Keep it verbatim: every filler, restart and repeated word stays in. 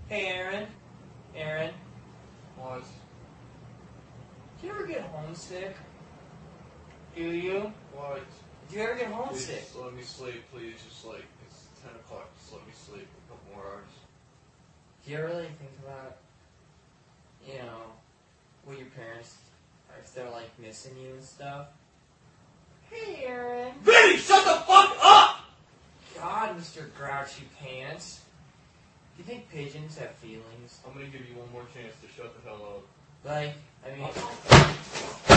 Hey, Aaron. Aaron. What? Do you ever get homesick? Do you? What? Do you ever get Please homesick? just let me sleep, please. Just like, it's ten o'clock. Just let me sleep a couple more hours. Do you ever really think about, you know, what your parents, if they're like missing you and stuff? Hey, Aaron. Vinny, shut the fuck up! God, Mister Grouchy Pants. Do you think pigeons have feelings? I'm gonna give you one more chance to shut the hell up. Like, I mean...